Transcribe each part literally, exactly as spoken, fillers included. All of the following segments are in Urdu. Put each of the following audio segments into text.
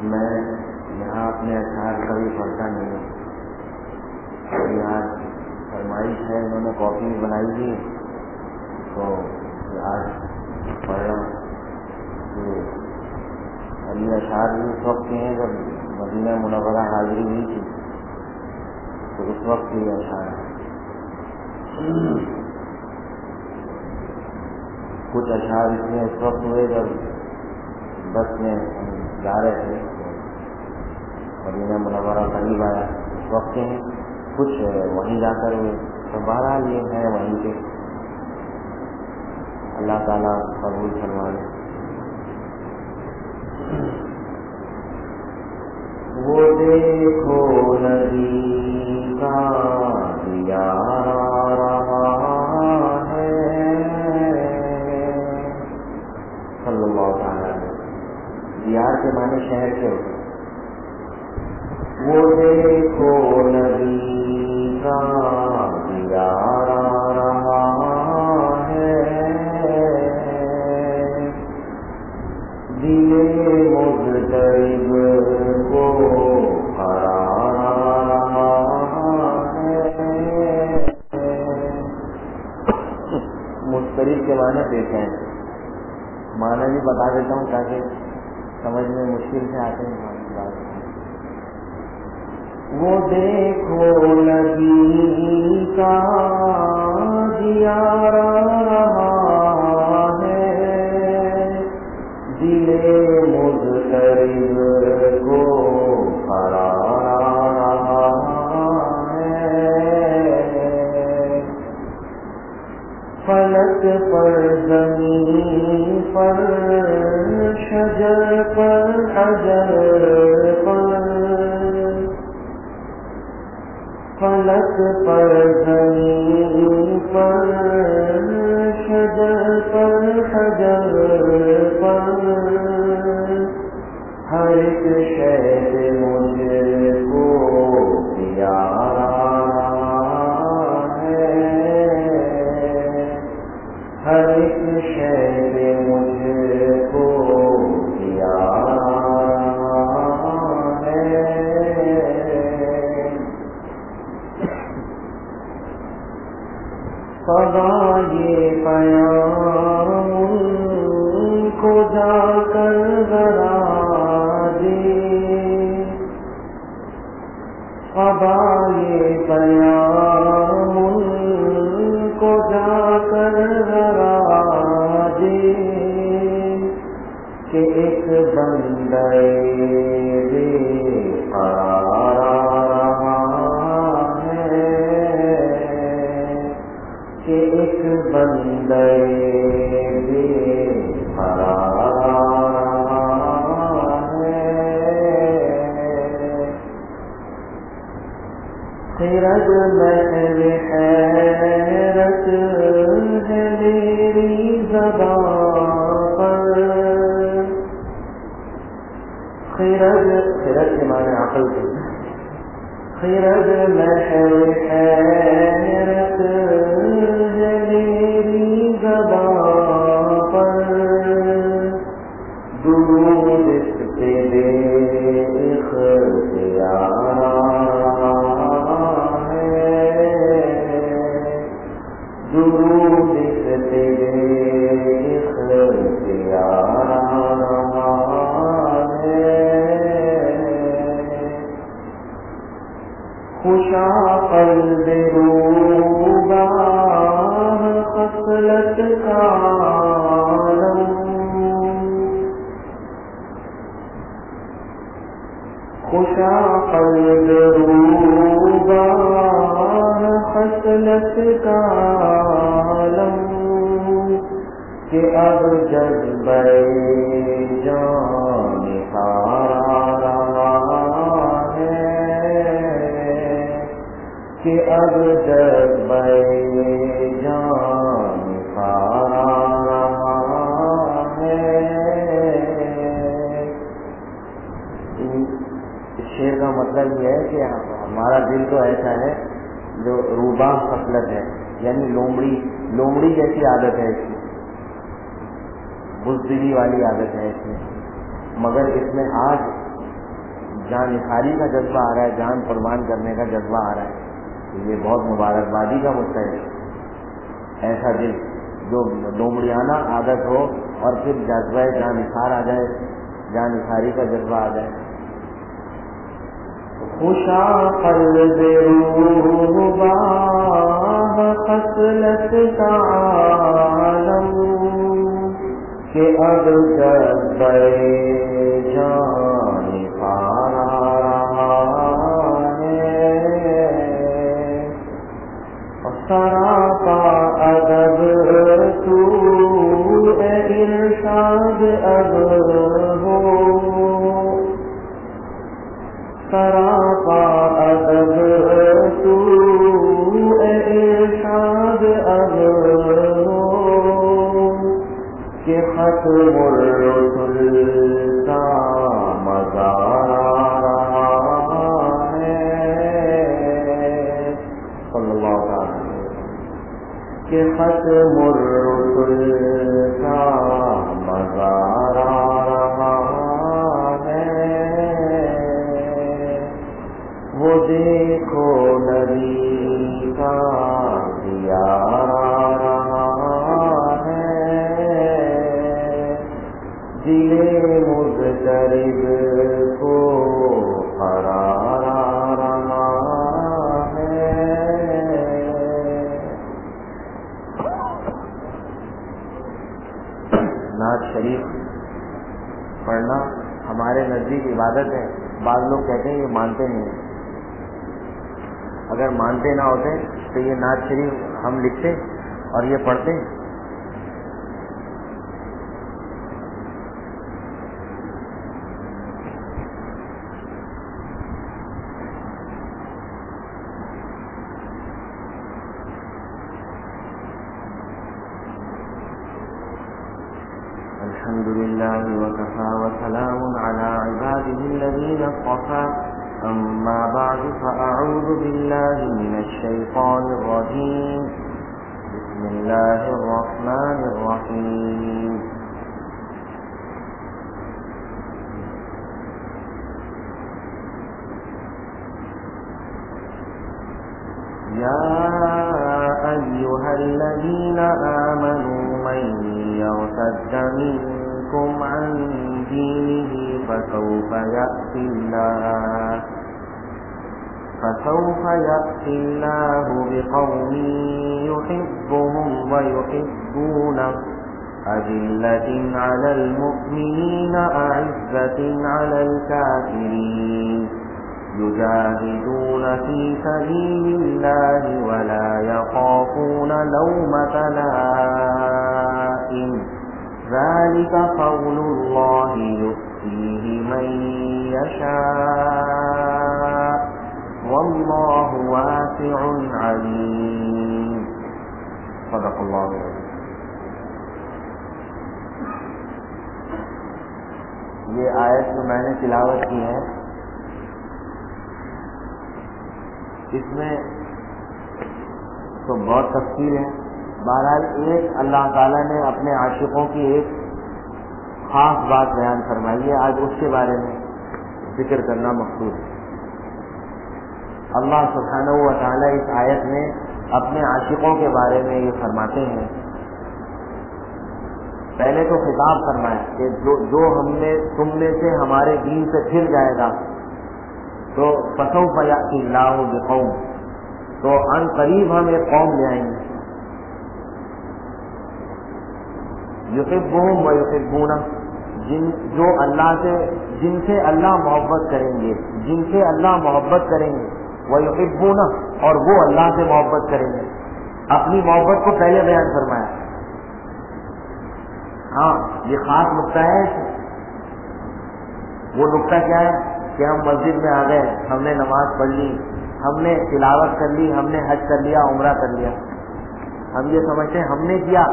میں یہاں اپنے اشعار کبھی پڑھتا نہیں ہوں. یہاں فرمائش ہے، انہوں نے کاپی بنائی تھی تو آج پڑھ رہا ہوں. اور یہ اشعار بھی اس وقت کے ہیں جب مدینہ منورہ حاضری ہوئی تھی، تو اس وقت یہ اشعار ہے. کچھ اشعار اس میں اس وقت ہوئے جب بس میں ہم جا رہے تھے، مدینہ منورہ قریب آیا، اس وقت کے ہیں. کچھ وہیں جا کر ہوئے، تو بہرحال یہ ہے وہیں کے. اللہ تعالیٰ قبول فرمائے. وہ دیکھو نبی کا دیا رہا ہے صلی اللہ تعالیٰ. دیار کے معنی شہر کے ہوتے. وہ دیکھو نبی کا دیا رہا ہے، دل مضطرب کو قرار رہا ہے. مضطرب کے معنی دیکھتے ہیں، معنی بھی بتا دیتا ہوں تاکہ سمجھ میں مشکل سے آتے ہیں. وہ دیکھو نبی کا دیا رہا ہے، دل مضطرب کو قرار رہا ہے. فلک پر زمین پر شجر پر حجر پر، فلک پر زمین پر شجر پر حجر پر، ہر ایک شے مجھے کو پیارا ہے، ہر ایک شے مجھے کو پیارا ہے. خدا یہ پیام ان کو جا کر ذرا دے، خدا یہ پیام ان کو جا کر ذرا دے کہ ایک بندے بے قرار کہ ایک بندے بے قرار ہے. خرد محر حیرت ہے میری زبان پر، خرد خرد کے معنی عقل کے، خرد محر حیرت ہے میری زبان پر، درود اس پہ بے اختیار ہے، درود اس پہ بے اختیار ہے. خوشا قلب روبا خصلت کا عالم، خوشا قلب روبا خصلت کا عالم، کہ اب جذبہ جان نکھارا ہے، کہ اب جذبہ جان نکھارا ہے. اس شعر کا مطلب یہ ہے کہ ہمارا دل تو ایسا ہے جو روبا خصلت ہے، یعنی لومڑی لومڑی جیسی عادت ہے اس کی، بزدلی والی عادت ہے اس میں، مگر اس میں آج جان نثاری کا جذبہ آ رہا ہے، جان قربان کرنے کا جذبہ آ رہا ہے، تو یہ بہت مبارکبادی کا مستحق ایسا دل جو ڈومڑیانہ عادت ہو اور پھر جذبہ جان نثار آ جائے، جان نثاری کا جذبہ آ جائے. خوشا قلب روح باہ خصلت کا عالم کہ اب جذبہ جان نثار آ رہا ہے. سراپا ادب تو ارشاد اب ہو، سراپا ادب تو ارشاد اب ہو کہ ختم الرسل کا مزار آ رہا ہے. صلی اللہ تعالی کہ ختم الرسل کا مزار آ رہا ہے. وہ دیکھو نبی کا دیار آ رہا ہے. دل مضطرب کو قرار آ رہا ہے. نعت شریف پڑھنا ہمارے نزدیک عبادت ہے. بعض لوگ کہتے ہیں یہ مانتے نہیں ہیں. اگر مانتے نہ ہوتے تو یہ نعت شریف ہم لکھتے اور یہ پڑھتے. الحمد لله وكفى وسلام على عباده الذين اصطفى. أما بعد فأعوذ بالله من الشيطان الرجيم. بسم الله الرحمن الرحيم. يا أيها الذين آمنوا من يرتد منكم عن دينه فسوف يأتي الله فسوف يأتي الله بقوم يحبهم ويحبونه أذلة على المؤمنين أعزة على الكافرين يجاهدون في سبيل الله ولا يخافون لومة لائم ذلك فضل الله يؤتيه من يشاء والله واسع عليم. صدق اللہ العظیم. یہ آیت جو میں نے تلاوت کی ہے اس میں تو بہت تفصیل ہے. بہرحال ایک اللہ تعالیٰ نے اپنے عاشقوں کی ایک خاص بات بیان فرمائی ہے. آج اس کے بارے میں ذکر کرنا مقصود ہے. اللہ سبحانہ و تعالیٰ اس آیت میں اپنے عاشقوں کے بارے میں یہ فرماتے ہیں. پہلے تو خطاب فرمایا کہ جو جو ہم نے تم میں سے ہمارے دین سے پھر جائے گا تو فسوف یأتی اللہ بقوم، تو ان قریب ہم ایک قوم لے آئیں گے. یحبہم و یحبونہ، جن جو اللہ سے جن سے اللہ محبت کریں گے، جن سے اللہ محبت کریں گے، ویحبونہ، اور وہ اللہ سے محبت کریں گے. اپنی محبت کو پہلے بیان فرمایا. ہاں یہ خاص نقطہ ہے. وہ نقطہ کیا ہے کہ ہم مسجد میں آ گئے، ہم نے نماز پڑھ لی، ہم نے تلاوت کر لی، ہم نے حج کر لیا، عمرہ کر لیا، ہم یہ سمجھتے ہیں ہم نے کیا.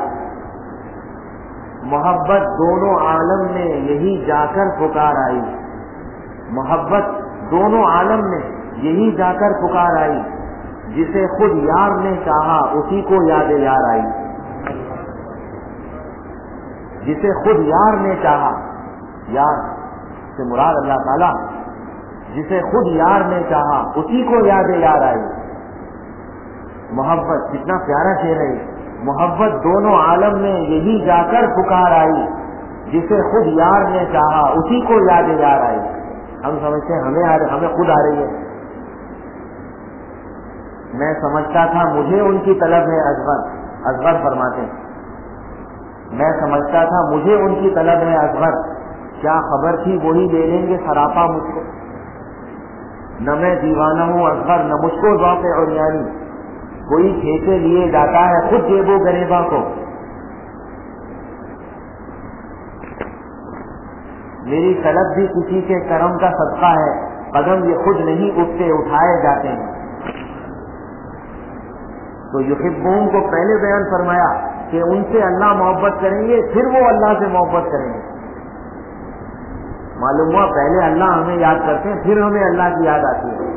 محبت دونوں عالم میں یہی جا کر پکار آئی. محبت دونوں عالم میں یہی جا کر پکار آئی. جسے خود یار نے چاہا اسی کو یاد یار آئی. جسے خود یار نے چاہا، یار سے مراد اللہ تعالیٰ، جسے خود یار نے چاہا اسی کو یاد یار آئی. محبت کتنا پیارا شعر ہے. محبت دونوں عالم میں یہی جا کر پکار آئی, جسے خود یار نے چاہا اسی کو یاد یار آئی. ہم سمجھتے ہیں ہمیں ہمیں خود آ رہی ہے. میں سمجھتا تھا مجھے ان کی طلب ہے اصغر. اصغر فرماتے ہیں میں سمجھتا تھا مجھے ان کی طلب ہے اصغر, کیا خبر تھی وہی لے لیں گے سراپا مجھ کو. نہ میں دیوانہ ہوں اصغر نہ مجھ کو ذوق عریانی, کوئی کھیتے لیے جاتا ہے خود جیب و گریباں کو. میری طلب بھی کسی کے کرم کا صدقہ ہے, قدم یہ خود نہیں اٹھتے اٹھائے جاتے ہیں. تو یحبون کو پہلے بیان فرمایا کہ ان سے اللہ محبت کریں گے, پھر وہ اللہ سے محبت کریں گے. معلوم ہوا پہلے اللہ ہمیں یاد کرتے ہیں, پھر ہمیں اللہ کی یاد آتی ہے.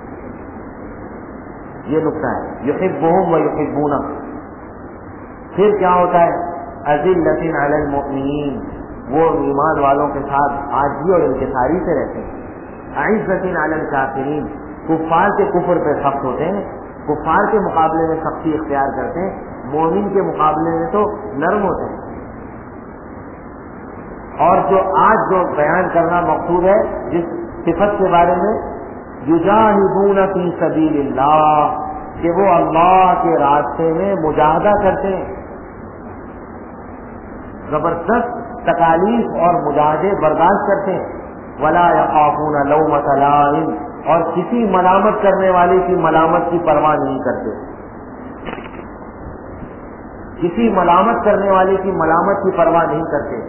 یہ نقطہ ہے. یحبون و یحبون. پھر کیا ہوتا ہے؟ اذلۃ علی المؤمنین, وہ ایمان والوں کے ساتھ عاجزی اور انکساری سے رہتے ہیں. اعزۃ علی الکافرین, کفار کے کفر پہ سخت ہوتے ہیں, کفار کے مقابلے میں سختی اختیار کرتے ہیں, مومن کے مقابلے میں تو نرم ہوتے ہیں. اور جو آج جو بیان کرنا مقصود ہے جس صفت کے بارے میں, یجاہدون فی سبیل اللہ, کہ وہ اللہ کے راستے میں مجاہدہ کرتے ہیں, زبردست تکالیف اور مجاہدے برداشت کرتے ہیں. ولا یخافون لومۃ لائم, اور کسی ملامت کرنے والے کی ملامت کی پرواہ نہیں کرتے. کسی ملامت کرنے والے کی ملامت کی پرواہ نہیں کرتے,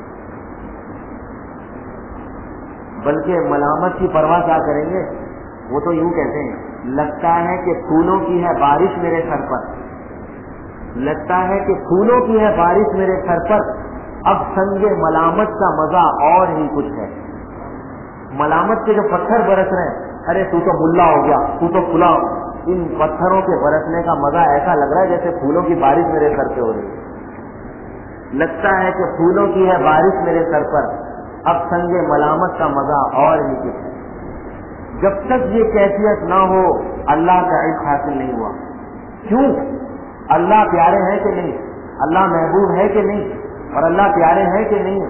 بلکہ ملامت کی پرواہ کیا کریں گے؟ وہ تو یوں کہتے ہیں, لگتا ہے کہ پھولوں کی ہے بارش میرے سر پر, لگتا ہے کہ پھولوں کی ہے بارش میرے سر پر, اب سنگ ملامت کا مزہ اور ہی کچھ ہے. ملامت کے جو پتھر برس رہے ہیں, ارے تو تو ملا ہو گیا, تو تو کھلا, ان پتھروں کے برسنے کا مزہ ایسا لگ رہا ہے جیسے پھولوں کی بارش میرے سر پہ ہو رہی ہے. لگتا ہے کہ پھولوں کی ہے بارش میرے سر پر, اب سنگ ملامت کا مزہ اور ہی کچھ ہے. جب تک یہ کیفیت نہ ہو اللہ کا عشق حاصل نہیں ہوا. کیوں؟ اللہ پیارے ہیں کہ نہیں, اللہ محبوب ہے کہ نہیں, اور اللہ پیارے ہیں کہ نہیں,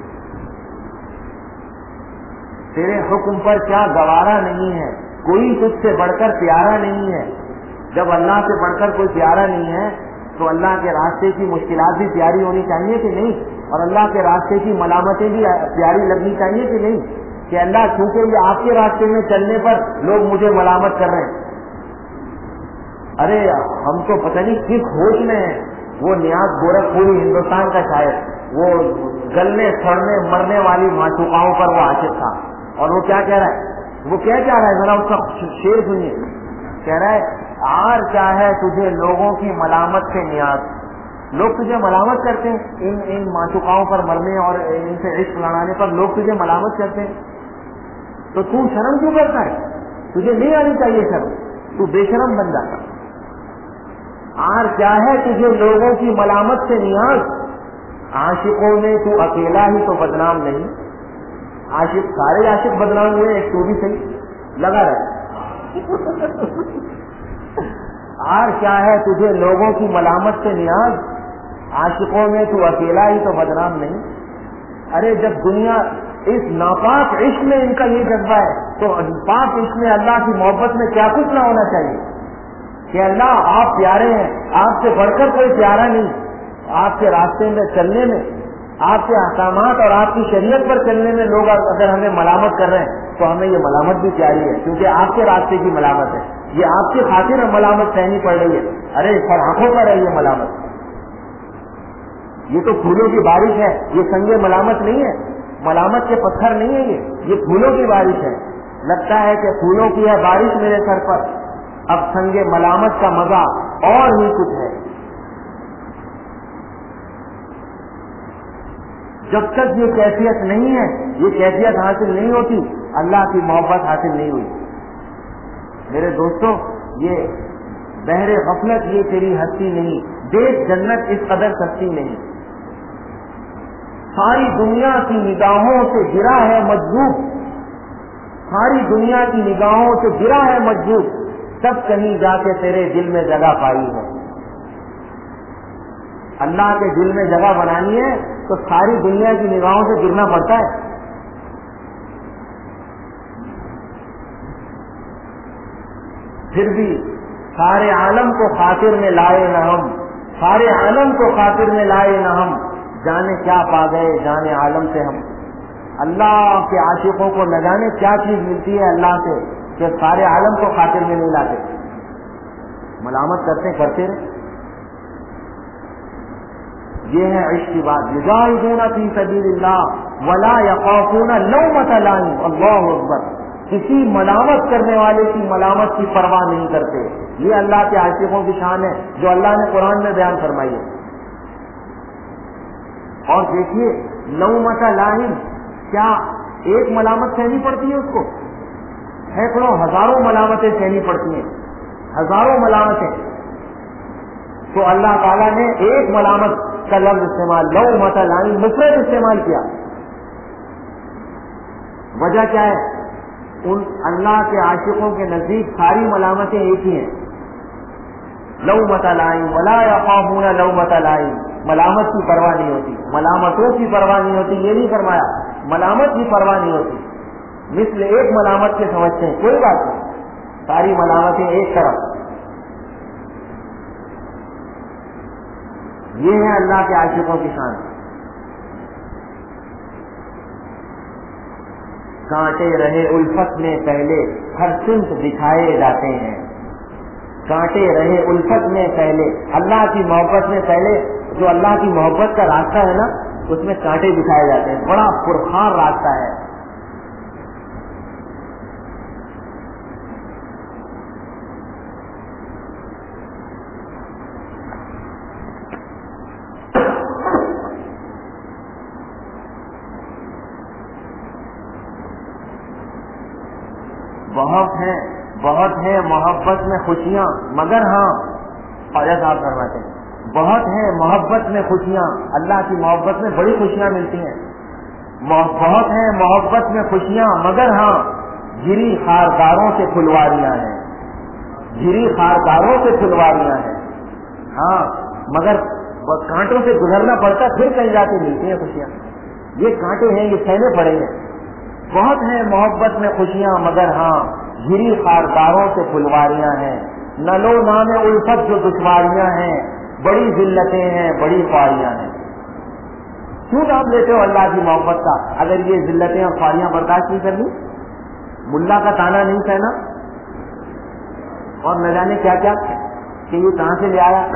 تیرے حکم پر کیا گوارا نہیں ہے, کوئی تجھ سے بڑھ کر پیارا نہیں ہے. جب اللہ سے بڑھ کر کوئی پیارا نہیں ہے تو اللہ کے راستے کی مشکلات بھی پیاری ہونی چاہیے کہ نہیں, اور اللہ کے راستے کی ملامتیں بھی پیاری لگنی چاہیے کہ نہیں, کہ اللہ چونکہ یہ آپ کے راستے میں چلنے پر لوگ مجھے ملامت کر رہے ہیں. ارے ہم تو پتہ نہیں کس ہوش میں ہیں. وہ نیاز گورکھ پوری ہندوستان کا شاعر, وہ گلنے سڑنے مرنے والی معشوقاؤں پر وہ عاشق تھا, اور وہ کیا کہہ رہا ہے, وہ کیا کہہ رہا ہے, ذرا اس کا شعر سنیے. کہہ رہا ہے, آر کیا ہے تجھے لوگوں کی ملامت سے نیاز. لوگ تجھے ملامت کرتے ہیں, ان ان معشوقاؤں پر مرنے اور ان سے عشق لڑانے پر لوگ تجھے ملامت کرتے ہیں, تو تو شرم کیوں کرتا ہے؟ تجھے نہیں آنی چاہیے شرم, تو بے شرم بن جاتا. آر کیا ہے تجھے لوگوں کی ملامت سے نیاز, عاشقوں میں تو اکیلا ہی تو بدنام نہیں. عاشق سارے عاشق بدنام ہوئے, ایک تو بھی صحیح لگا رہے. آر کیا ہے تجھے لوگوں کی ملامت سے نیاز, عاشقوں میں تو اکیلا ہی تو بدنام نہیں. ارے جب دنیا اس ناپاک عشق میں ان کا یہ جذبہ ہے, تو پاک عشق میں اللہ کی محبت میں کیا کچھ نہ ہونا چاہیے کہ اللہ آپ پیارے ہیں, آپ سے بڑھ کر کوئی پیارا نہیں. آپ کے راستے میں چلنے میں, آپ کے احکامات اور آپ کی شریعت پر چلنے میں لوگ اگر ہمیں ملامت کر رہے ہیں تو ہمیں یہ ملامت بھی پیاری ہے, کیونکہ آپ کے راستے کی ملامت ہے, یہ آپ کی خاطر ملامت سہنی پڑ رہی ہے. ارے سر آنکھوں پر ہے یہ ملامت, یہ تو پھولوں کی بارش ہے, یہ سنگ ملامت نہیں ہے, ملامت کے پتھر نہیں ہے, یہ یہ پھولوں کی بارش ہے. لگتا ہے کہ پھولوں کی ہے بارش میرے سر پر, اب سنگ ملامت کا مزہ اور ہی کچھ ہے. جب تک یہ کیفیت نہیں ہے, یہ کیفیت حاصل نہیں ہوتی, اللہ کی محبت حاصل نہیں ہوئی. میرے دوستوں, یہ بحر غفلت یہ تیری ہستی نہیں, دیکھ جنت اس قدر سستی نہیں. ساری دنیا کی نگاہوں سے گرا ہے مجذوب, ساری دنیا کی نگاہوں سے گرا ہے مجذوب، تب کہیں جا کے تیرے دل میں جگہ پائی ہے۔ اللہ کے دل میں جگہ بنانی ہے تو ساری دنیا کی نگاہوں سے گرنا پڑتا ہے۔ پھر بھی سارے عالم کو خاطر میں لائے نہ ہم، سارے عالم کو خاطر میں لائے نہ ہم، جانے کیا پا گئے جانے عالم سے ہم۔ اللہ کے عاشقوں کو نہ جانے کیا چیز ملتی ہے اللہ سے کہ سارے عالم کو خاطر میں نہیں لاتے، ملامت کرتے کرتے رہے۔ یہ ہے عشق کی بات، یجاہدون فی سبیل اللہ ولا یخافون لومۃ لائم، اللہ اکبر، کسی ملامت کرنے والے کی ملامت کی پرواہ نہیں کرتے۔ یہ اللہ کے عاشقوں کی شان ہے جو اللہ نے قرآن میں بیان فرمائی ہے۔ اور دیکھیے لومۃ لائم، کیا ایک ملامت سہنی پڑتی ہے اس کو؟ سینکڑوں ہزاروں ملامتیں سہنی پڑتی ہیں، ہزاروں ملامتیں۔ تو اللہ تعالیٰ نے ایک ملامت کا لفظ استعمال، لومۃ لائم، مفرد استعمال کیا۔ وجہ کیا ہے؟ ان اللہ کے عاشقوں کے نزدیک ساری ملامتیں ایک ہی ہیں۔ لومۃ لائم ولا یخافون لومۃ لائم، ملامت کی پرواہ نہیں ہوتی، ملامتوں کی پرواہ نہیں ہوتی، یہ نہیں فرمایا ملامت کی پرواہ نہیں ہوتی، مثل ایک ملامت کے سمجھتے ہیں، کوئی بات نہیں، ساری ملامتیں ایک طرف۔ یہ ہے اللہ کے عاشقوں کی شان۔ کانٹے رہے الفت میں پہلے ہر سمت دکھائے جاتے ہیں، کانٹے رہے الفت میں پہلے، اللہ کی محبت میں پہلے جو اللہ کی محبت کا راستہ ہے نا اس میں کانٹے دکھائے جاتے ہیں، بڑا پرخار راستہ ہے۔ بہت ہیں بہت ہیں محبت میں خوشیاں، مگر ہاں خواجہ صاحب فرماتے ہیں بہت ہیں محبت میں خوشیاں، اللہ کی محبت میں بڑی خوشیاں ملتی ہیں، بہت ہیں محبت میں خوشیاں، مگر ہاں گری خارداروں سے پھلواریاں ہیں، گری خارداروں سے پھلواریاں ہیں، ہاں مگر کانٹوں سے گزرنا پڑتا پھر کہیں جا کے ملتی ہیں خوشیاں۔ یہ کانٹے ہیں، یہ سہنے پڑے ہیں۔ بہت ہیں محبت میں خوشیاں، مگر ہاں گری خارداروں سے پھلواریاں ہیں، نلو نام الفت جو دشواریاں ہیں، بڑی ذلتیں ہیں، بڑی خواریاں ہیں۔ کیوں نام لیتے ہو اللہ کی محبت کا اگر یہ ذلتیں اور خواریاں برداشت نہیں کرنی؟ ملا کا تانا نہیں سہنا اور نہ جانے کیا کیا کہ یہ کہاں سے لے آیا۔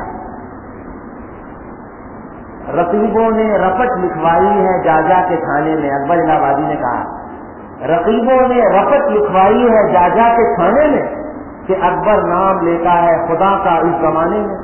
رقیبوں نے رپٹ لکھوائی ہے جا جا کے کھانے میں، اکبر الہ آبادی نے کہا رقیبوں نے رپٹ لکھوائی ہے جا جا کے کھانے میں کہ اکبر نام لیتا ہے خدا کا اس زمانے میں،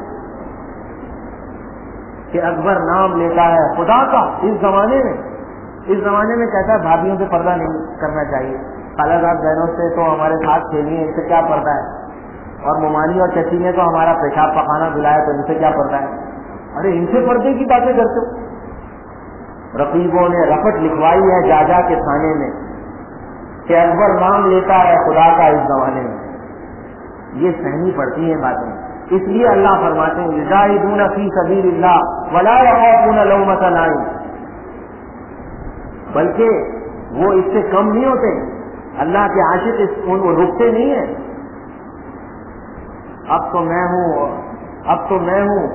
کہ اکبر نام لیتا ہے خدا کا اس زمانے میں۔ اس زمانے میں کہتا ہے بھابھیوں سے پردہ نہیں کرنا چاہیے، خالہ زاد بہنوں سے تو ہمارے ساتھ کھیلیے، ان سے کیا پردہ ہے، اور ممانی اور چچی نے تو ہمارا پیشاب پخانا دلایا تو ان سے کیا پردہ ہے۔ ارے ان سے پردے کی باتیں کرتے ہو۔ رقیبوں نے رپٹ لکھوائی ہے جا جا کے کھانے میں کہ اکبر نام لیتا ہے خدا کا اس زمانے میں۔ یہ سہنی پڑتی ہیں باتیں، اس لیے اللہ فرماتے ہیں یجاہدون فی سبیل اللہ ولا یخافون لومۃ لائم، بلکہ وہ اس سے کم نہیں ہوتے، اللہ کے عاشق ان کو رکتے نہیں ہیں۔ اب تو میں ہوں اب تو میں ہوں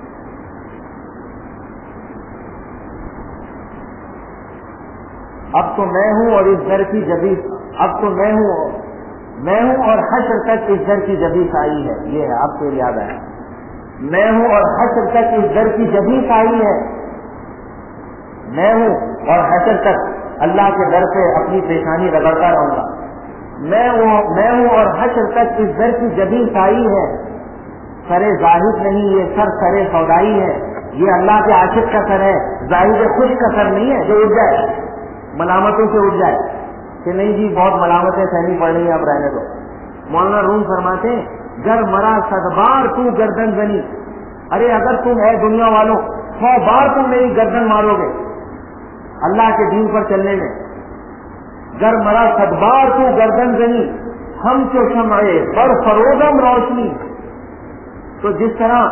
اب تو میں ہوں اور اس در کی جبی اب تو میں ہوں میں ہوں اور حشر تک اس در کی جبی آئی ہے۔ یہ ہے اب تو یاد آیا، میں ہوں اور حشر تک اس در کی جبی آئی ہے، میں ہوں اور حشر تک اللہ کے در پہ اپنی پیشانی رگڑتا رہوں گا، میں ہوں میں ہوں اور حشر تک اس در کی جبی آئی ہے، سر ظاہر نہیں یہ سر سر سودائی ہے۔ یہ اللہ کے عاشق کا سر ہے، ظاہر خوش کا سر نہیں ہے جو اٹھ جائے ملامتوں سے اٹھ جائے کہ نہیں جی بہت ملامتیں سہنی پڑ رہی ہیں اب رہنے دو۔ مولانا روم فرماتے ہیں گر مرا صد بار تو گردن زنی، ارے اگر تم ہے دنیا والوں سو بار تم میری گردن مارو گے اللہ کے دین پر چلنے میں، گر مرا صدبار تو گردن زنی ہم چو شمعے بر فروغم روشنی. تو جس طرح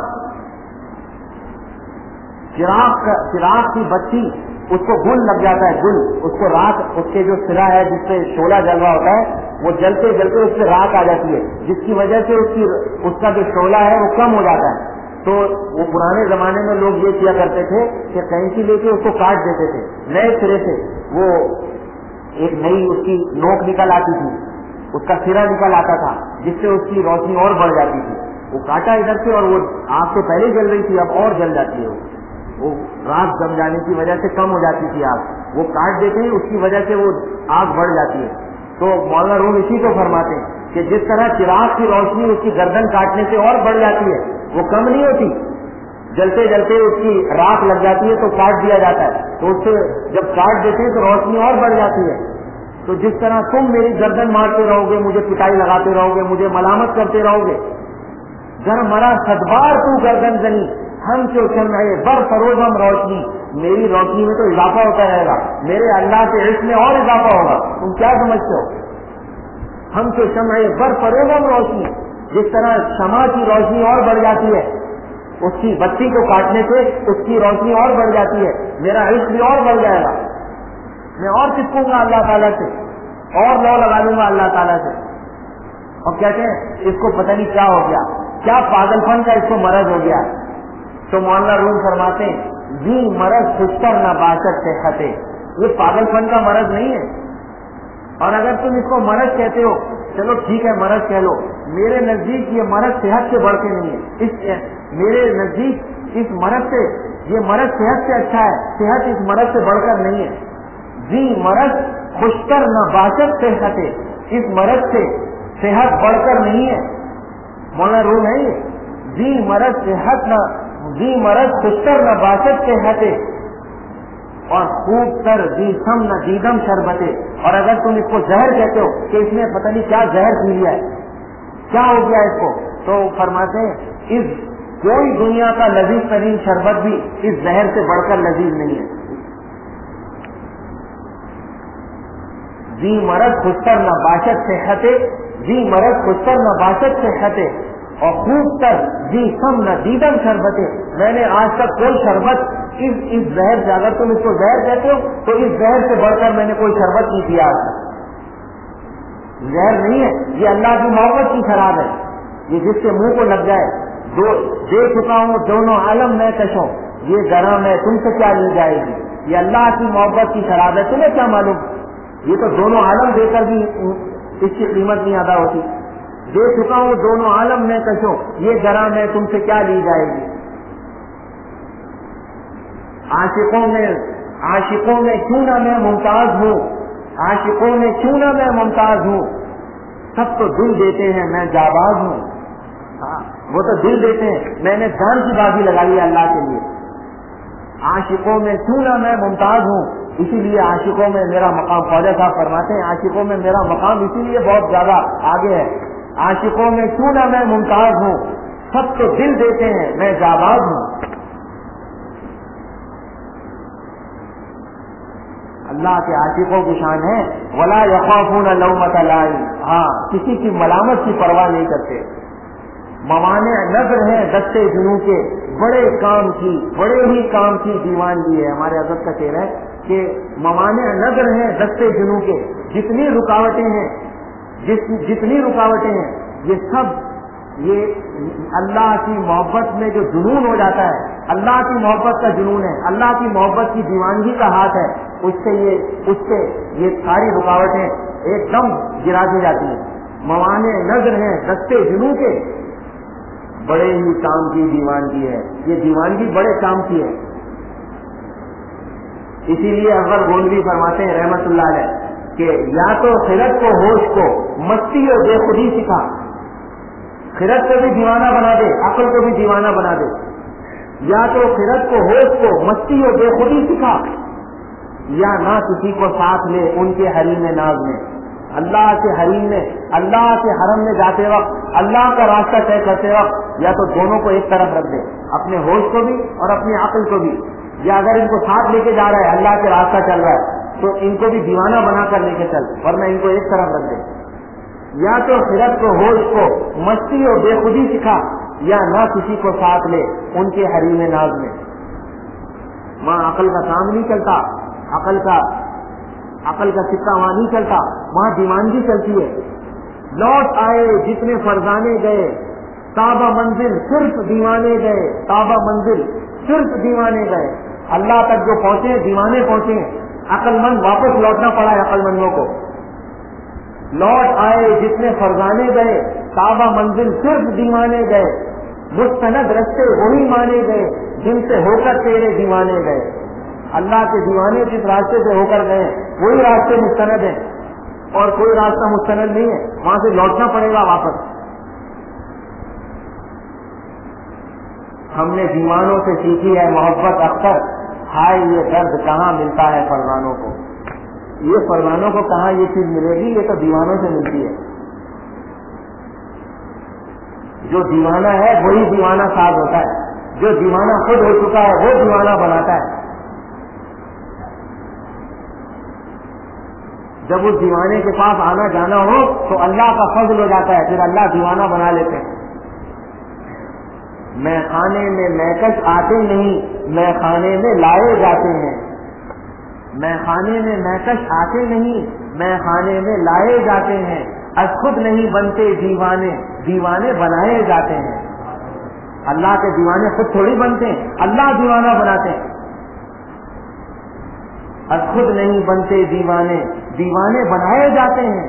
چراغ کا چراغ کی بتی اس کو گل لگ جاتا ہے, گل اس کو رات اس کے جو سرا ہے جس پہ شعلہ جل رہا ہوتا ہے وہ جلتے جلتے اس پہ راک آ جاتی ہے, جس کی وجہ سے اس کی اس کا جو شعلہ ہے وہ کم ہو جاتا ہے. تو وہ پرانے زمانے میں لوگ یہ کیا کرتے تھے کہ کینچی لے کے اس کو کاٹ دیتے تھے, نئے سرے سے وہ ایک نئی اس کی نوک نکل آتی تھی, اس کا سرا نکل آتا تھا جس سے اس کی روشنی اور بڑھ جاتی تھی. وہ کاٹا ادھر سے اور وہ آگ تو پہلے جل رہی تھی اب اور جل جاتی ہے, وہ رات جم جانے کی وجہ سے کم ہو جاتی تھی آگ, وہ کاٹ دیتے ہیں اس کی وجہ سے وہ آگ بڑھ جاتی ہے. تو مولانا روم اسی کو فرماتے ہیں کہ جس طرح چراغ کی روشنی اس کی گردن کاٹنے سے اور بڑھ جاتی ہے, وہ کم نہیں ہوتی, جلتے جلتے اس کی راکھ لگ جاتی ہے تو کاٹ دیا جاتا ہے, تو اس سے جب کاٹ دیتے ہیں تو روشنی اور بڑھ جاتی ہے. تو جس طرح تم میری گردن مارتے رہو گے, مجھے پٹائی لگاتے رہو گے, مجھے ملامت کرتے رہو گے, گر مرا صدبار تو گردن زنی ہم کیوں چل رہے بر فروغم روشنی, میری روشنی میں تو اضافہ ہوتا رہے گا, میرے اللہ کے عشق میں اور اضافہ ہوگا. تم کیا سمجھتے ہو؟ ہم کیوں چل رہے بر فروغم روشنی, جس طرح شمع کی روشنی اور بڑھ جاتی ہے, اس کی بتی کو کاٹنے سے اس کی روشنی اور بڑھ جاتی ہے, میرا عشق بھی اور بڑھ جائے گا, میں اور چپکوں گا اللہ تعالیٰ سے, اور لو لگا لوں گا اللہ تعالیٰ سے. اور کہتے ہیں اس کو پتہ نہیں کیا ہو گیا, کیا پاگل پن کا اس کو مرض ہو گیا. تو مولانا روم فرماتے ہیں جی مرض خوشتر نہ باشد سے خطے, یہ پاگل پن کا مرض نہیں ہے. اور اگر تم اس کو مرض کہتے ہو چلو ٹھیک ہے مرض کہہ لو, میرے نزدیک یہ مرض صحت سے بڑھ کے نہیں ہے. اس میرے نزدیک اس مرض سے یہ مرض صحت سے اچھا ہے, صحت اس مرض سے بڑھ کر نہیں ہے. جی مرض خوشتر نہ باشد سے خطے, اس مرض سے صحت بڑھ کر نہیں ہے. مولانا روم ہے یہ جی مرض صحت نہ جی مرض خوشتر نہ باشد سے ہٹے اور خوب تر جی سم نہ دیدم شربتے. اور اگر تم اس کو زہر کہتے ہو کہ اس نے پتہ نہیں کیا زہر پی لیا ہے, کیا ہو گیا اس کو, تو فرماتے ہیں اس کوئی دنیا کا لذیذ ترین شربت بھی اس زہر سے بڑھ کر لذیذ نہیں ہے. جی مرض خوشتر نہ باشد سے ہٹے, جی مرض خوشتر نہ باشد سے ہٹے اور خوب تر جی سم نہ دیدم شربتے. میں نے آج تک کوئی شربت اس اس زہر سے, اگر تم اس کو زہر کہتے ہو تو اس زہر سے بڑھ کر میں نے کوئی شربت نہیں پیا آج تک. زہر نہیں ہے, یہ اللہ کی محبت کی شراب ہے, یہ جس کے منہ کو لگ جائے. دو دے چکا ہوں دونوں عالم میں کشوں, یہ گرم ہے تم سے کیا لی جائے گی. یہ اللہ کی محبت کی شراب ہے, تمہیں کیا معلوم, یہ تو دونوں عالم دے کر بھی اس کی قیمت نہیں ادا ہوتی. دے چکا ہوں دونوں عالم میں کشوں, یہ گرم ہے تم سے کیا لی جائے گی. عاشقوں میں عاشقوں میں کیوں نہ میں ممتاز ہوں, عاشقوں میں کیوں نہ میں ممتاز ہوں, سب تو دل دیتے ہیں میں جاباز ہوں. ہاں وہ تو دل دیتے ہیں, میں نے جان کی بازی لگا لی اللہ کے لیے. عاشقوں میں کیوں نہ میں ممتاز ہوں, اسی لیے عاشقوں میں میرا مقام, خواجہ صاحب فرماتے ہیں عاشقوں میں میرا مقام اسی لیے بہت زیادہ آگے ہے. عاشقوں میں کیوں نہ میں ممتاز ہوں, سب تو دل دیتے ہیں میں جاباز ہوں. اللہ کے عاشقوں کی شان ہے ولا یخافون لومۃ لائم, ہاں کسی کی ملامت کی پرواہ نہیں کرتے. موانع نظر ہیں دستے جنوں کے, بڑے کام کی بڑے ہی کام کی دیوانگی ہے. ہمارے حضرت کا شعر ہے کہ موانع نظر ہیں دستے جنوں کے, جتنی رکاوٹیں ہیں جس جتنی رکاوٹیں ہیں یہ سب یہ اللہ کی محبت میں جو جنون ہو جاتا ہے, اللہ کی محبت کا جنون ہے, اللہ کی محبت کی دیوانگی کا ہاتھ ہے, اس سے یہ اس سے یہ ساری رکاوٹیں ایک دم گرا دی جاتی ہیں. موانع نظر ہیں دستے جنوں کے, بڑے ہی کام کی دیوانگی ہے, یہ دیوانگی بڑے کام کی ہے. اسی لیے اکبر گولوی فرماتے ہیں رحمت اللہ علیہ کہ یا تو خرد کو ہوش کو مستی اور بے خودی سکھا, خرد کو بھی دیوانہ بنا دے عقل کو بھی دیوانہ بنا دے. یا تو خرد کو ہوش کو مستی اور بے خودی سکھا, یا نہ کسی کو ساتھ لے ان کے حریم ناز میں. اللہ کے حریم میں, اللہ کے حرم میں جاتے وقت اللہ کا راستہ طے کرتے وقت یا تو دونوں کو ایک طرف رکھ دے, اپنے ہوش کو بھی اور اپنی عقل کو بھی. یا اگر ان کو ساتھ لے کے جا رہا ہے اللہ کے راستہ چل رہا ہے تو ان کو بھی دیوانہ بنا کر لے کے چل، ورنہ ان کو ایک طرف رکھ دے. یا تو خرد کو ہوش کو مستی اور بے خودی سکھا، یا نہ کسی کو ساتھ لے ان کے حریم ناز میں. وہاں عقل کا کام نہیں چلتا، عقل کا عقل کا سکہ وہاں نہیں چلتا، وہاں دیوانگی چلتی ہے. لوٹ آئے جتنے فرزانے گئے، تابہ منزل صرف دیوانے گئے، تابہ منزل صرف دیوانے گئے. اللہ تک جو پہنچے دیوانے پہنچے. عقل مند واپس لوٹنا پڑا ہے عقل مندوں کو. لوٹ آئے جتنے فرزانے گئے، تابہ منزل صرف دیوانے گئے. مستند رستے وہی مانے گئے جن سے ہو کر تیرے دیوانے گئے. اللہ کے دیوانے جس راستے سے ہو کر گئے وہی راستے مستند ہیں، اور کوئی راستہ مستند نہیں ہے، وہاں سے لوٹنا پڑے گا واپس. ہم نے دیوانوں سے سیکھی ہے محبت اکثر، ہائے یہ درد کہاں ملتا ہے فرزانوں کو. یہ فرزانوں کو کہاں یہ چیز ملے گی، یہ تو دیوانوں سے ملتی ہے. جو دیوانہ ہے وہی دیوانہ ساز ہوتا ہے، جو دیوانہ خود ہو چکا ہے وہ دیوانہ بناتا ہے. جب اس دیوانے کے پاس آنا جانا ہو تو اللہ کا فضل ہو جاتا ہے، پھر اللہ دیوانہ بنا لیتے ہیں. میں خانے میں میکش آتے نہیں، میں خانے میں لائے جاتے ہیں. میں خانے میں میکش آتے نہیں، میں خانے میں لائے جاتے ہیں. از خود نہیں بنتے دیوانے، دیوانے بنائے جاتے ہیں. اللہ کے دیوانے خود تھوڑی بنتے ہیں، اللہ دیوانہ بناتے ہیں. از خود نہیں بنتے دیوانے، دیوانے بنائے جاتے ہیں.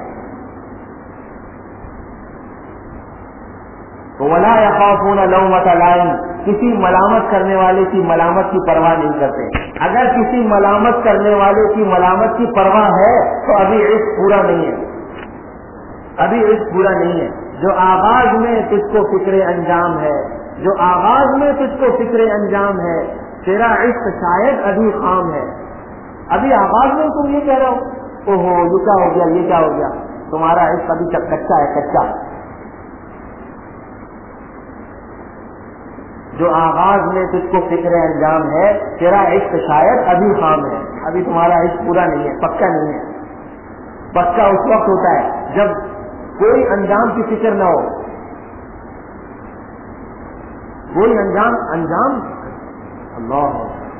ولا يخافون لومۃ لائم، کسی ملامت کرنے والے کی ملامت کی پرواہ نہیں کرتے. اگر کسی ملامت کرنے والے کی ملامت کی پرواہ ہے تو ابھی عشق پورا نہیں ہے، ابھی عشق پورا نہیں ہے. جو آغاز میں تجھ کو فکر انجام ہے، جو آغاز میں تجھ کو فکر انجام ہے، تیرا عشق شاید ابھی خام ہے. ابھی آغاز میں تم یہ کہہ رہے ہو اوہو یہ کیا ہو گیا، یہ کیا ہو گیا، تمہارا عشق ابھی تک کچا ہے، کچا. جو آغاز میں تجھ کو فکر انجام ہے، تیرا عشق شاید ابھی خام ہے، ابھی تمہارا عشق پورا نہیں ہے، پکا نہیں ہے. پکا اس وقت ہوتا ہے جب کوئی انجام کی فکر نہ ہو. کوئی انجام انجام اللہ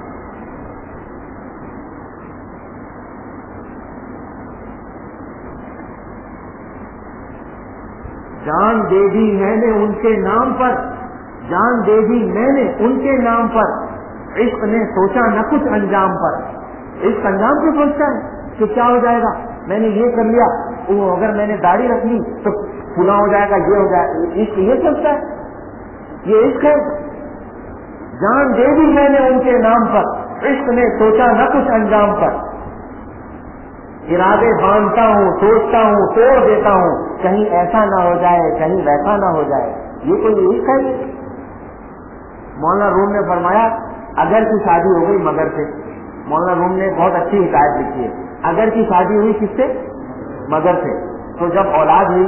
جان دے دی میں نے ان کے نام پر، جان دے دی میں نے ان کے نام پر. عشق نے سوچا نہ کچھ انجام پر. عشق انجام کو سوچتا ہے کہ کیا ہو جائے گا، میں نے یہ کر لیا، وہ اگر میں نے داڑھی رکھ لی تو پھلا ہو جائے گا، یہ ہو جائے گا. عشق یہ سوچتا ہے، یہ عشق ہے. جان دے دی میں نے ان کے نام پر، عشق نے سوچا نہ کچھ انجام پر. ارادے باندھتا ہوں، سوچتا ہوں، توڑ دیتا ہوں، کہیں ایسا نہ ہو جائے، کہیں ویسا نہ ہو جائے. یہ کوئی عشق ہے؟ مولانا روم نے فرمایا اگر کی شادی ہو گئی مگر سے. مولانا روم نے بہت اچھی ہدایت لکھی ہے. اگر کی شادی ہوئی کس سے؟ مگر سے. تو جب اولاد ہوئی،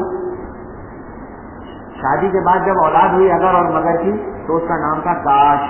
شادی کے بعد جب اولاد ہوئی اگر اور مگر کی، تو اس کا نام تھا کاش.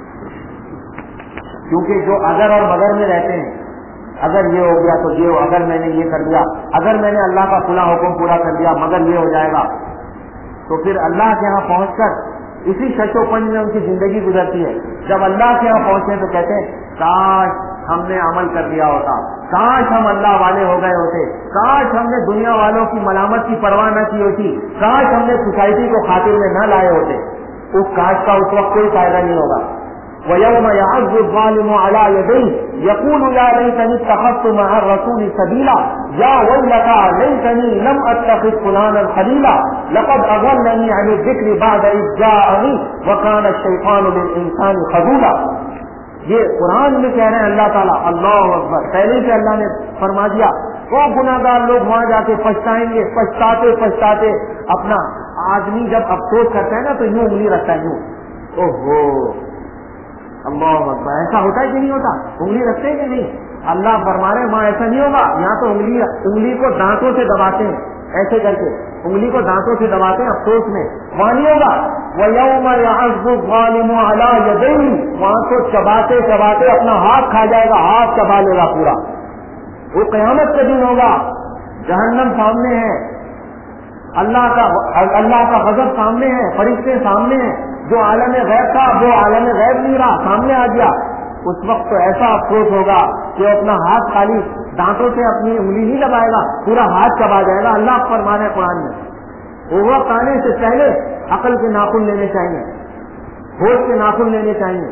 کیونکہ جو اگر اور مگر میں رہتے ہیں، اگر یہ ہو گیا تو یہ ہو، اگر میں نے یہ کر دیا، اگر میں نے اللہ کا فلاں حکم پورا کر دیا مگر یہ ہو جائے گا، تو پھر اللہ کے ہاں پہنچ کر اسی شش و پنج میں ان کی زندگی گزرتی ہے. جب اللہ کے یہاں پہنچے تو کہتے ہیں کاش ہم نے عمل کر دیا ہوتا، کاش ہم اللہ والے ہو گئے ہوتے، کاش ہم نے دنیا والوں کی ملامت کی پرواہ نہ کی ہوتی، کاش ہم نے سوسائٹی کو خاطر میں نہ لائے ہوتے. اس کاش کا اس وقت کوئی فائدہ نہیں ہوگا. وَيَوْمَ يَعَضُّ الظَّالِمُ عَلَى يَدَيْهِ يَقُولُ يَا لَيْتَنِي اتَّخَذْتُ مَعَ الرَّسُولِ سَبِيلًا يَا وَيْلَتَى لَيْتَنِي لَمْ أَتَّخِذْ فُلَانًا خَلِيلًا لَقَدْ أَضَلَّنِي عَنِ الذِّكْرِ بَعْدَ إِذْ جَاءَنِي وَكَانَ الشَّيْطَانُ لِلْإِنسَانِ خَذُولًا. یہ قرآن میں کہہ رہے ہیں اللہ تعالیٰ. اللہ اکبر. پہلے سے اللہ نے فرما دیا وہ گناہگار لوگ وہاں جا کے پچھتائیں گے، پچھتاتے پچھتاتے اپنا. آدمی جب افسوس کرتا ہے نا تو یوں انگلی رکھتا ہے، یوں اوہو اللہ اکبر. ایسا ہوتا ہے کہ نہیں ہوتا؟ انگلی رکھتے ہیں کہ نہیں؟ اللہ فرما رہے ماں ایسا نہیں ہوگا. یہاں تو انگلی انگلی کو دانتوں سے دباتے ہیں، ایسے کر کے انگلی کو دانتوں سے دباتے ہیں افسوس میں. وہاں نہیں ہوگا. وَيَوْمَ يَعَضُّ الظَّالِمُ عَلَى يَدَيْهِ وہاں تو چباتے چباتے اپنا ہاتھ کھا جائے گا، ہاتھ چبا لے گا پورا. وہ قیامت کا دن ہوگا، جہنم سامنے ہے، اللہ کا اللہ کا غضب سامنے ہے، فرشتے سامنے ہیں، جو عالم غیب تھا وہ عالم غیب نہیں رہا، سامنے آ گیا۔ اس وقت تو ایسا افسوس ہوگا کہ اپنا ہاتھ خالی دانتوں سے اپنی انگلی نہیں دبائے گا، پورا ہاتھ چبا جائے گا۔ اللہ فرمانا ہے قرآن میں، وہ وقت آنے سے پہلے عقل کے ناخن لینے چاہیے، ہوش کے ناخن لینے چاہیے۔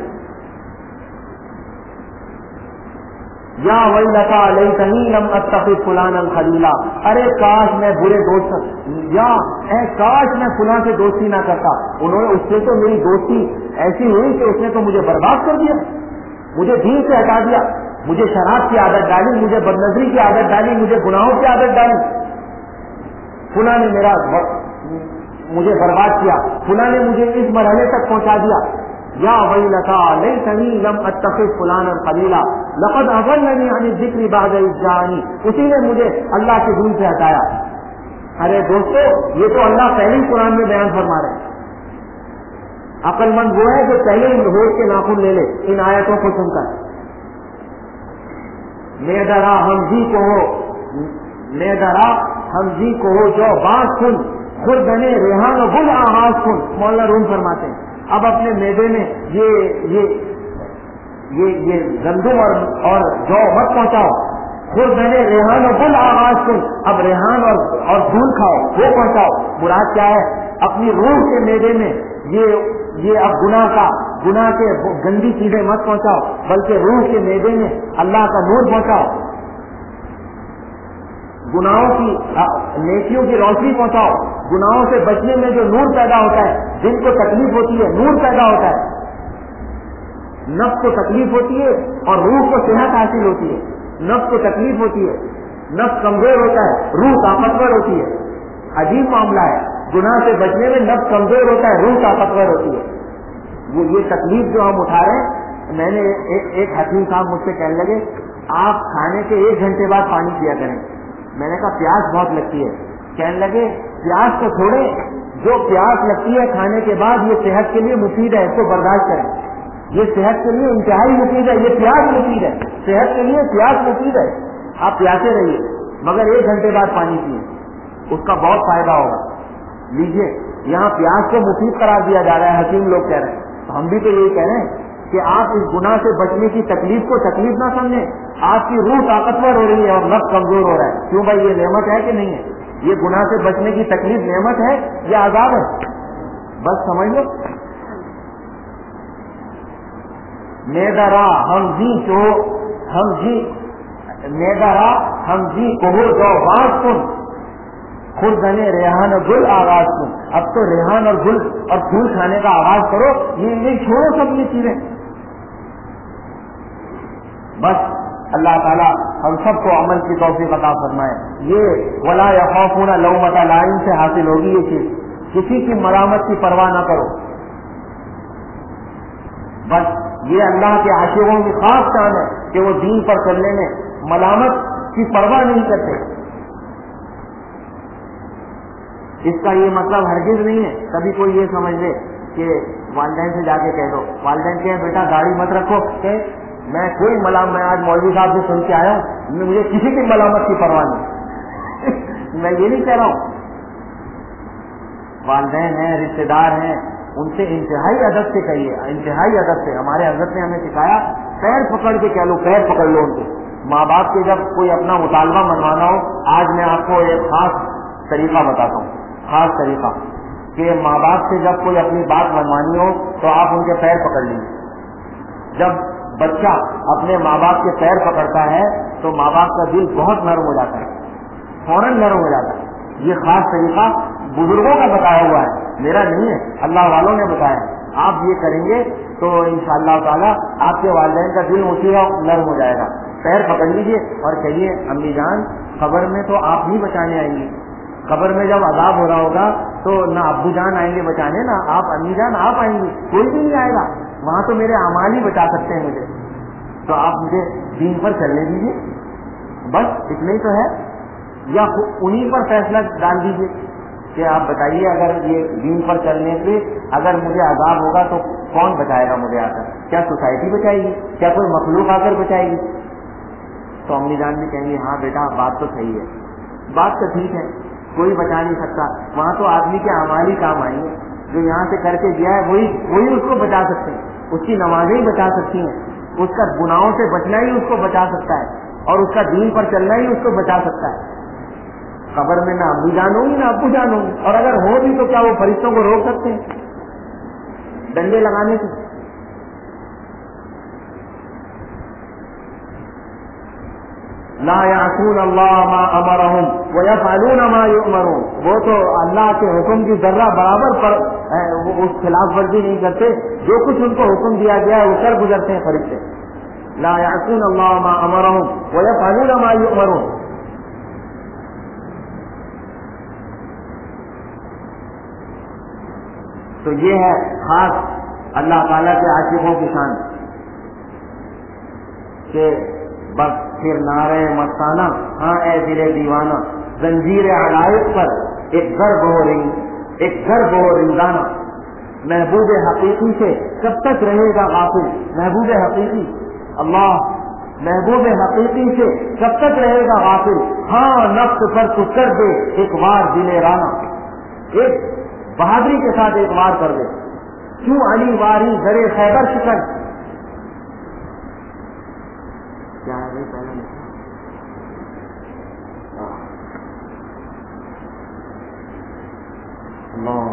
یا ویلتا لیتنی لم اتخذ فلانا خلیلا، ارے کاش میں برے دوست، یا اے کاش میں فلاں سے دوستی نہ کرتا، انہوں نے اس سے تو میری دوستی ایسی ہوئی کہ اس نے تو مجھے برباد کر دیا، مجھے دین سے ہٹا دیا، مجھے شراب کی عادت ڈالی، مجھے بدنظری کی عادت ڈالی، مجھے گناہوں کی عادت ڈالی، فلاں نے میرا مجھے برباد کیا، فلاں نے مجھے اس مرحلے تک پہنچا دیا۔ یا ویلتا لیتنی لم اتخذ فلانا خلیلا لقد اضلنی عن الذکر بعد اذ جاءنی، اسی نے مجھے اللہ کے دین سے ہٹایا۔ ارے دوستو، یہ تو اللہ پہلے ہی قرآن میں بیان فرما رہے ہیں۔ عقل مند وہ ہے جو پہلے ہی ہوش کے ناخن لے لے ان آیتوں کو سن کر۔ میں ڈرا ہم جی کو ہو، میں ڈرا ہم جی کو ہو جو بات سن، خود بنے ریحان و گل آغاز سن، مولانا روم فرماتے ہیں۔ اب اپنے میدے میں یہ یہ یہ یہ گندم اور اور جو مت پہنچاؤ، خود میں نے ریحان و گل آغاز سن، اب ریحان اور اور دھول کھاؤ وہ پہنچاؤ۔ مراد کیا ہے؟ اپنی روح کے میدے میں یہ یہ اب گناہ کا گناہ کے گندی چیزیں مت پہنچاؤ، بلکہ روح کے میدے میں اللہ کا نور پہنچاؤ، گناہوں کی نیکیوں کی روشنی پہنچاؤ، گناہوں سے بچنے میں جو نور پیدا ہوتا ہے، جن کو تکلیف ہوتی ہے نور پیدا ہوتا ہے، نفس کو تکلیف ہوتی ہے اور روح کو صحت حاصل ہوتی ہے، نفس کو تکلیف ہوتی ہے، نفس کمزور ہوتا ہے، روح طاقتور ہوتی ہے۔ عجیب معاملہ ہے، گناہ سے بچنے میں نفس کمزور ہوتا ہے، روح طاقتور ہوتی ہے۔ وہ یہ تکلیف جو ہم اٹھا رہے ہیں، میں نے ایک حکیم صاحب مجھ سے کہنے لگے آپ کھانے کے ایک گھنٹے بعد پانی پیا کریں۔ میں نے کہا پیاس بہت لگتی ہے۔ کہنے لگے پیاس کو چھوڑے، جو پیاس لگتی ہے کھانے کے بعد یہ صحت کے لیے مفید ہے، اس کو برداشت کریں، یہ صحت کے لیے انتہائی مفید ہے، یہ پیاس مفید ہے، صحت کے لیے پیاس مفید ہے، آپ پیاسے رہیے مگر ایک گھنٹے بعد پانی پیئے، اس کا بہت فائدہ ہوگا۔ لیجیے، یہاں پیاس کو مفید قرار دیا جا رہا ہے، حکیم لوگ کہہ رہے ہیں، ہم بھی تو یہی کہہ رہے ہیں کہ آپ اس گناہ سے بچنے کی تکلیف کو تکلیف نہ سمجھیں، آپ کی روح طاقتور ہو رہی ہے اور نفس کمزور ہو رہا ہے۔ کیوں بھائی، یہ نعمت ہے کہ نہیں ہے؟ یہ گناہ سے بچنے کی تکلیف نعمت ہے یا عذاب ہے؟ بس سمجھ لو۔ میدرا ہم جی چو ہم جی میدرا ہم جی کو جو بات سن، خود بنے ریحان اور گل آغاز سن۔ اب تو ریحان اور گل اور پھول کھانے کا آغاز کرو، یہ نہیں چھوڑو سب یہ چیزیں۔ بس اللہ تعالیٰ ہم سب کو عمل کی توفیق عطا فرمائے۔ یہ ولا یخافون لومۃ لائم سے حاصل ہوگی یہ چیز، کسی کی ملامت کی پرواہ نہ کرو۔ بس یہ اللہ کے عاشقوں کی خاص شان ہے کہ وہ دین پر چلنے میں ملامت کی پرواہ نہیں کرتے۔ اس کا یہ مطلب ہرگز نہیں ہے کبھی کوئی یہ سمجھ لے کہ والدین سے جا کے کہہ دو، والدین کہ بیٹا گاڑی مت رکھو، کہ میں کوئی ملام میں آج مولوی صاحب سے سن کے آیا ہوں، مجھے کسی کی ملامت کی پرواہ نہیں میں یہ نہیں کہہ رہا ہوں۔ والدین ہیں، رشتے دار ہیں، ان سے انتہائی ادب سے کہیے، انتہائی ادب سے۔ ہمارے حضرت نے ہمیں سکھایا پیر پکڑ کے کہہ لو، پیر پکڑ لو ان کے۔ ماں باپ کے جب کوئی اپنا مطالبہ منوانا ہو، آج میں آپ کو ایک خاص طریقہ بتاتا ہوں، خاص طریقہ کہ ماں باپ سے جب کوئی اپنی بات منوانی ہو تو آپ ان کے پیر پکڑ لیجیے۔ جب بچہ اپنے ماں باپ کے پیر پکڑتا ہے تو ماں باپ کا دل بہت نرم ہو جاتا ہے، فوراً نرم ہو جاتا ہے۔ یہ خاص طریقہ بزرگوں کا بتایا ہوا ہے، میرا نہیں ہے، اللہ والوں نے بتایا۔ آپ یہ کریں گے تو انشاءاللہ تعالیٰ آپ کے والدین کا دل اسی کا نرم ہو جائے گا۔ پیر پکڑ لیجیے اور کہیے امی جان قبر میں تو آپ ہی بچانے آئیں گی، قبر میں جب عذاب ہو رہا ہوگا تو نہ ابو جان آئیں گے بچانے، نہ آپ امی جان آپ آئیں گی، کوئی بھی نہیں آئے گا، وہاں تو میرے اعمال ہی بچا سکتے ہیں مجھے، تو آپ مجھے دین پر چلنے دیجیے، بس اتنا ہی تو ہے۔ یا انہیں پر فیصلہ ڈال دیجیے کہ آپ بتائیے اگر یہ دین پر چلنے سے اگر مجھے عذاب ہوگا تو کون بچائے گا مجھے آ کر؟ کیا سوسائٹی بچائے گی؟ کیا کوئی مخلوق آ کر بچائے گی؟ تو امی جان بھی کہیں گی ہاں بیٹا بات تو صحیح ہے، بات تو ٹھیک ہے، کوئی بچا نہیں سکتا، وہاں تو آدمی کے اعمال ہی کام آئی ہیں، جو یہاں سے کر کے گیا ہے وہی وہی اس کو بچا سکتے ہیں، اس کی نمازیں ہی بچا سکتی ہیں، اس کا گناہوں سے بچنا ہی اس کو بچا سکتا ہے، اور اس کا دین پر چلنا ہی اس کو بچا سکتا ہے۔ قبر میں نہ ابو جان ہوں گی نہ ابو جان ہوں گی، اور اگر ہو بھی تو کیا وہ فرشتوں کو روک سکتے ہیں ڈنڈے لگانے سے؟ لا یعصون اللہ ما امرهم ویفعلون ما یؤمرون، وہ تو اللہ کے حکم کی ذرہ برابر پر وہ اس خلاف ورزی نہیں کرتے، جو کچھ ان کو حکم دیا گیا ہے وہ کر گزرتے ہیں فرشتے۔ لا یعصون اللہ ما امرهم ویفعلون ما یؤمرون۔ تو یہ ہے خاص اللہ تعالیٰ کے عاشقوں کی شان کہ بس پھر نعرے مستانہ، ہاں اے دل دیوانہ، زنجیر علائق پر ایک ضرب ہو رنگ ایک ضرب ہو رنگانہ، محبوب حقیقی سے کب تک رہے گا غافل، محبوب حقیقی اللہ محبوب حقیقی سے کب تک رہے گا غافل، ہاں نفس پر تو کر دے ایک بار دل رانا، ایک بہادری کے ساتھ ایک بار کر دے، کیوں علی واری درے خیبر شکن، کیا ہے پہلے اللہ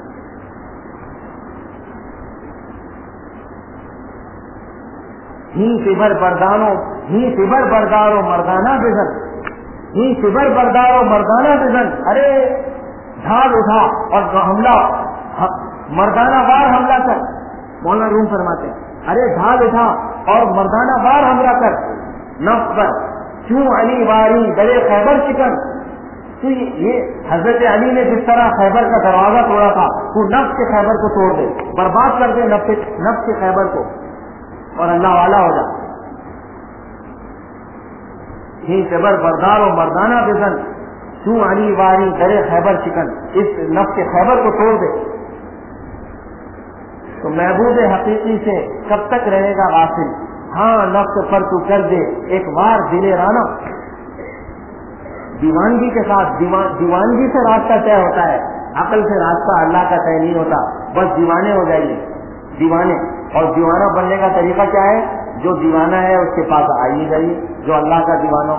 ہی فبر بردانو ہی فبر بردارو مردانہ بزن ہی فبر بردارو مردانہ بزن، ارے ڈھال اٹھا اور حملہ مردانہ وار حملہ کر، مولانا روم فرماتے ہیں ارے ڈھال اٹھا اور مردانہ وار حملہ کر نفس پر، کیوں علی واری درے خیبر شکن، تو یہ حضرت علی نے جس طرح خیبر کا دروازہ توڑا تھا، تو نفس کے خیبر کو توڑ دے، برباد کر دے نفس نفس کے خیبر کو اور اللہ والا ہو جا، ہی خیبر بردار و مردانہ بزن، کیوں علی واری درے خیبر شکن، اس نفس کے خیبر کو توڑ دے۔ تو محبوب حقیقی سے کب تک رہے گا غافل، ہاں نفس پر تو کر دے ایک بار دل رانا، دیوانگی کے ساتھ دیوان دیوانگی سے راستہ طے ہوتا ہے، عقل سے راستہ اللہ کا طے نہیں ہوتا، بس دیوانے ہو جائیے دیوانے، اور دیوانہ بننے کا طریقہ کیا ہے؟ جو دیوانہ ہے اس کے پاس آئیے جائیے، جو اللہ کا دیوانہ،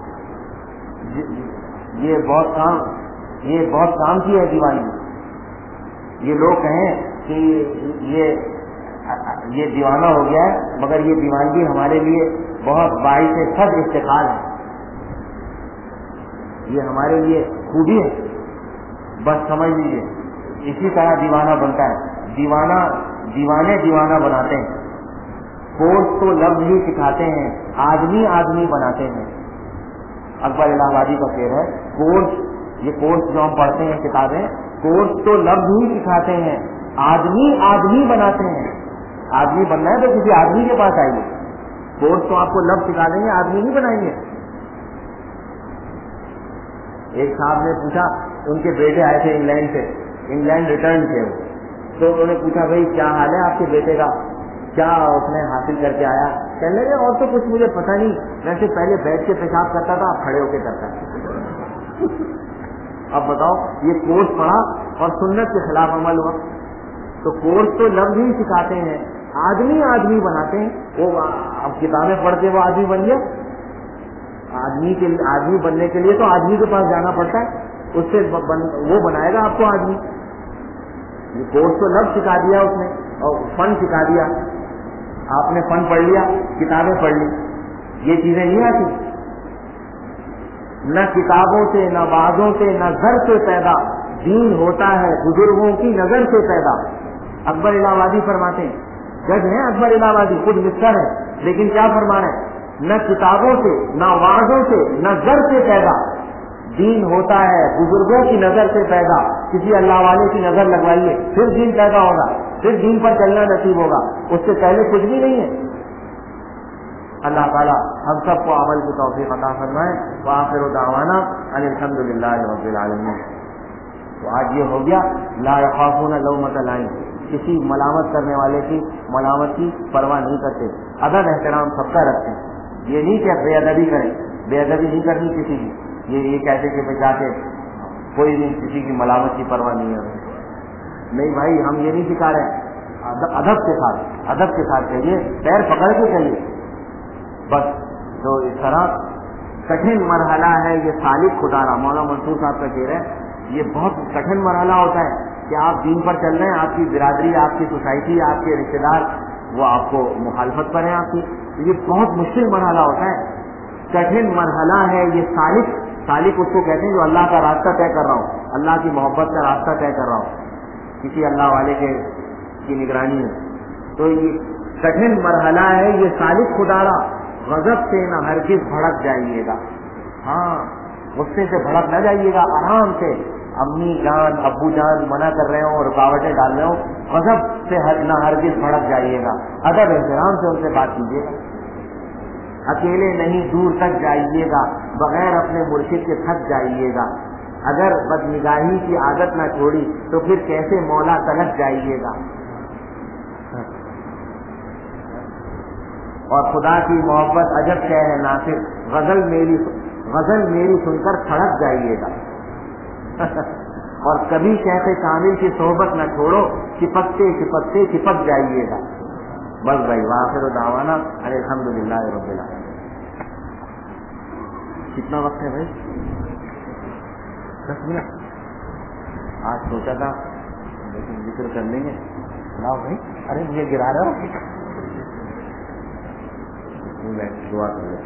یہ بہت کام یہ بہت کام کی ہے دیوانی، یہ لوگ کہیں کہ یہ یہ دیوانہ ہو گیا ہے، مگر یہ دیوانگی ہمارے لیے بہت باعث صد افتخار ہے، یہ ہمارے لیے خوبی ہے، بس سمجھ لیجیے اسی طرح دیوانہ بنتا ہے، دیوانہ دیوانے دیوانہ بناتے ہیں، کورس تو لفظ ہی سکھاتے ہیں، آدمی آدمی بناتے ہیں، اکبر الہ آبادی کا شعر ہے، کورس یہ کورس جو ہم پڑھتے ہیں کتابیں، کورس تو لفظ ہی سکھاتے ہیں، آدمی آدمی بناتے ہیں، آدمی بننا ہے تو کسی آدمی کے پاس آئیے، کورس تو آپ کو لفظ سکھا دیں گے، آدمی نہیں بنائیں گے۔ ایک صاحب نے پوچھا، ان کے بیٹے آئے تھے انگلینڈ سے، انگلینڈ ریٹرن تھے، تو انہوں نے پوچھا بھائی کیا حال ہے آپ کے بیٹے کا، کیا اس نے حاصل کر کے آیا؟ کہنے لگے اور تو کچھ مجھے پتہ نہیں، ویسے پہلے بیٹھ کے پیشاب کرتا تھا، اب کھڑے ہو کے کرتا ہے۔ اب بتاؤ، یہ کورس پڑھا اور سنت کے خلاف عمل ہوا، تو کورس تو لفظ ہی سکھاتے ہیں، آدمی آدمی بناتے ہیں، وہ اب کتابیں پڑھ کے وہ آدمی بن گیا، آدمی کے آدمی بننے کے لیے تو آدمی کے پاس جانا پڑتا ہے، اس سے وہ بنائے گا آپ کو آدمی۔ یہ کورس تو لفظ سکھا دیا اس نے اور فن سکھا دیا، آپ نے فن پڑھ لیا، کتابیں پڑھ لی، یہ چیزیں نہیں آتی، نہ کتابوں سے نہ وعدوں سے نہ گھر سے پیدا، دین ہوتا ہے بزرگوں کی نظر سے پیدا۔ اکبر الہ آبادی فرماتے ہیں، جج ہیں اکبر الہ آبادی، خود مستر ہے، لیکن کیا فرما رہے ہیں؟ نہ کتابوں سے نہ وعدوں سے نہ گھر سے پیدا، دین ہوتا ہے بزرگوں کی نظر سے پیدا۔ کسی اللہ والے کی نظر لگوائیے پھر دین پیدا ہوگا، پھر دین پر چلنا نصیب ہوگا، اس سے پہلے کچھ بھی نہیں ہے۔ اللہ تعالیٰ ہم سب کو عمل کی توفیق عطا فرمائے۔ وآخر دعوانا ان الحمد للہ رب العالمین۔ تو آج یہ ہو گیا لا یخافون لومۃ لائم، کسی ملامت کرنے والے کی ملامت کی پرواہ نہیں کرتے، ادب احترام سب کا رکھتے ہیں۔ یہ نہیں کہ بے ادبی کریں، بے ادبی نہیں کرنی کسی کی، یہ یہ کہتے کہ بچا کے کوئی نہیں کسی کی ملامت کی پرواہ نہیں ہے. نہیں بھائی، ہم یہ نہیں سکھا رہے. ادب کے ساتھ ادب کے ساتھ کہیے، پیر پکڑ کے کہیے بس. تو اس طرح کٹھن مرحلہ ہے یہ سالک خدارہ. مولانا منصور صاحب کا کہہ رہے ہیں یہ بہت کٹھن مرحلہ ہوتا ہے کہ آپ دین پر چل رہے ہیں، آپ کی برادری، آپ کی سوسائٹی، آپ کے رشتے دار وہ آپ کو مخالفت پر ہیں آپ کی. یہ بہت مشکل مرحلہ ہوتا ہے، کٹھن مرحلہ ہے یہ سالک. سالک اس کو کہتے ہیں جو اللہ کا راستہ طے کر رہا ہوں، اللہ کی محبت کا راستہ طے کر رہا ہوں کسی اللہ والے کے کی نگرانی میں. تو یہ کٹھن مرحلہ ہے یہ سالک خدارہ. غضب سے نہ ہرگز بھڑک جائیے گا. ہاں، غصے سے بھڑک نہ جائیے گا، آرام سے. امی جان ابو جان منع کر رہے ہوں، رکاوٹیں ڈال رہے ہوں، غضب سے نہ ہرگز بھڑک جائیے گا. ادب احترام سے ان سے بات کیجیے گا. اکیلے نہیں دور تک جائیے گا، بغیر اپنے مرشد کے تھک جائیے گا. اگر بدنگاہی کی عادت نہ چھوڑی تو پھر کیسے مولا تلک جائیے گا. اور خدا کی محبت عجب شے ہے ناصر، غزل میری غزل میری سن کر تھڑک جائیے گا. اور کبھی شیخ کامل کی صحبت نہ چھوڑو، چپکتے چپکتے چپک جائیے گا. بس بھائی، وآخر دعوانا ان الحمدللہ رب العالمین. کتنا وقت ہے بھائی؟ دس منٹ. آج سوچا تھا لیکن ذکر کر لیں گے. لاؤ بھائی. ارے مجھے گرا رہا ہو. دعا کر لیں.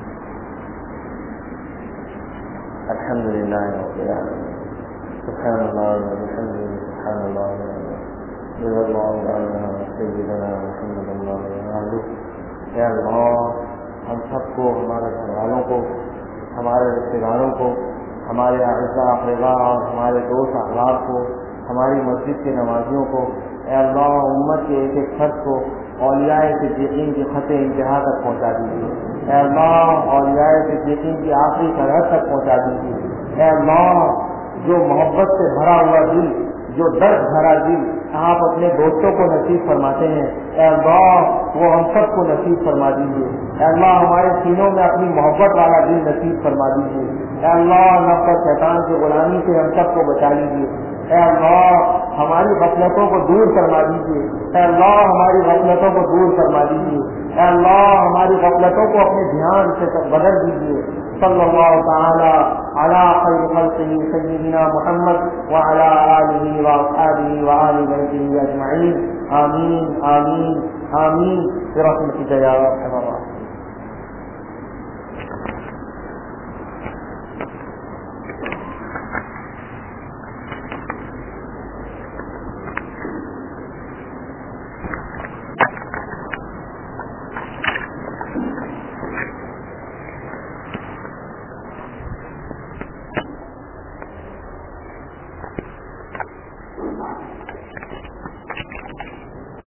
الحمدللہ رب العالمین. سبحان اللہ والحمدللہ سبحان اللہ رضی اللہ عنہ سیدنا محمد اللہ علیہ. اے اللہ، ہم سب کو، ہمارے گھر والوں کو، ہمارے رشتے داروں کو، ہمارے اعزاء اقرباء اور ہمارے دوست احباب کو، ہماری مسجد کے نمازیوں کو، اے اللہ امت کے ایک ایک فرد کو اولیاء صدیقین کی خط انتہا تک پہنچا دیجیے. اے اللہ اولیاء صدیقین کی آخری سرحد تک پہنچا دیجیے. اے اللہ جو محبت سے بھرا ہوا دل، جو درد بھرا دل آپ اپنے دوستوں کو نصیب فرماتے ہیں، اے اللہ وہ ہم سب کو نصیب فرما دیجیے. اے اللہ ہمارے سینوں میں اپنی محبت والا دل نصیب فرما دیجیے. اے اللہ نفس اور شیطان کی غلامی سے ہم سب کو بچا لیجیے. اے اللہ ہماری غفلتوں کو دور فرما دیجیے. اے اللہ ہماری غفلتوں کو دور فرما دیجیے. اے اللہ ہماری غفلتوں کو اپنے دھیان سے بدل دیجیے. صلی اللہ تعالی علی خیر خلقہ سیدنا محمد وعلی آلہ واصحابہ وآل بیتہ اجمعین. آمین آمین آمین برحمتک یا ارحم الراحمین.